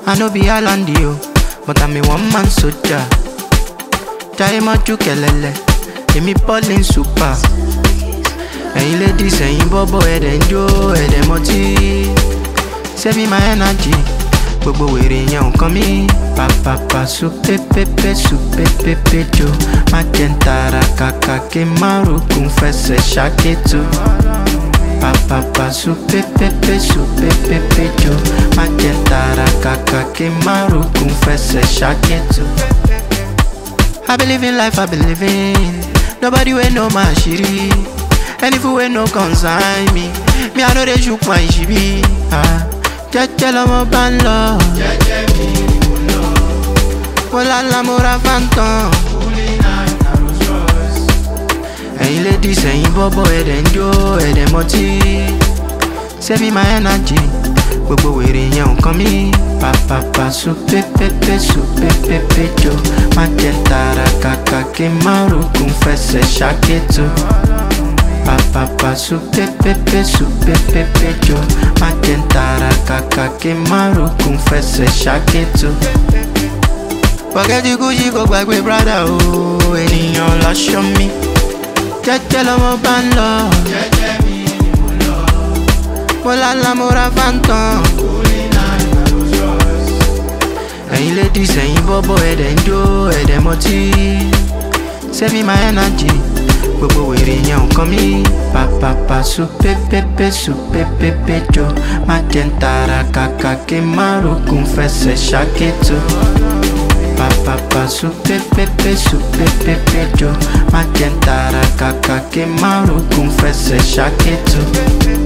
I no be Alandi, but I'm a one-man soldier. Jai Maju Kelele, me ballin' super. Ẹ̀yin ladies, ẹ̀yin bobo, ẹ̀dẹ̀ njo, ẹ̀dẹ̀ mọtí. Save me my energy, gbogbo wèrè yẹn ò kàn mí. Pàpàpà súpépépé jo. Má jẹ́ n tara kàkà kí n má rògùn fẹsẹ̀ ṣàkètò. Pàpàpà súpépépé jo. Má jẹ́ n tara kàkà kí n má rògùn fẹsẹ̀ ṣàkètò. I believe in life, I believe in. Nobody will know my shiri. Any fool will no consign me. Me, I know they shook my shibi. Jeje lomo ban lo. Jeje mi mo lo. Mola la mora phantom. Ẹ̀yin ladies, ẹ̀yin bobo, ẹ̀dẹ̀ njo, ẹ̀dẹ̀ mọtí. Save me my energy, gbogbo wèrè yẹn ò kàn mí. Pàpàpà súpépépé jo. Má jẹ́ n tara kàkà kí n má rògùn fẹsẹ̀ ṣàkètò. Pàpàpà súpépépé jo. Má jẹ́ n tara kàkà kí n má rògùn fẹsẹ̀ ṣàkètò. Forget the Gucci kò gbàgbé Prada o, ènìyàn láṣọ mi. Jẹ́jẹ́ lọ́mọ bá ń lọ. Jẹ́jẹ́ mi ni mo lọ. Mo lálá mo ra phantom. Ẹ̀yin ladies, ẹ̀yin bobo, ẹ̀dẹ̀ njo, ẹ̀dẹ̀ mọtí. Save me my energy, gbogbo wèrè yẹn ò kàn mí. Pàpàpà súpépépé jo. Má jẹ́ n tara kàkà kí n má rògùn fẹsẹ̀ ṣàkètò. Pàpàpà súpépépé jo. Má jẹ́ n tara kàkà kí n má rògùn fẹsẹ̀ ṣàkètò.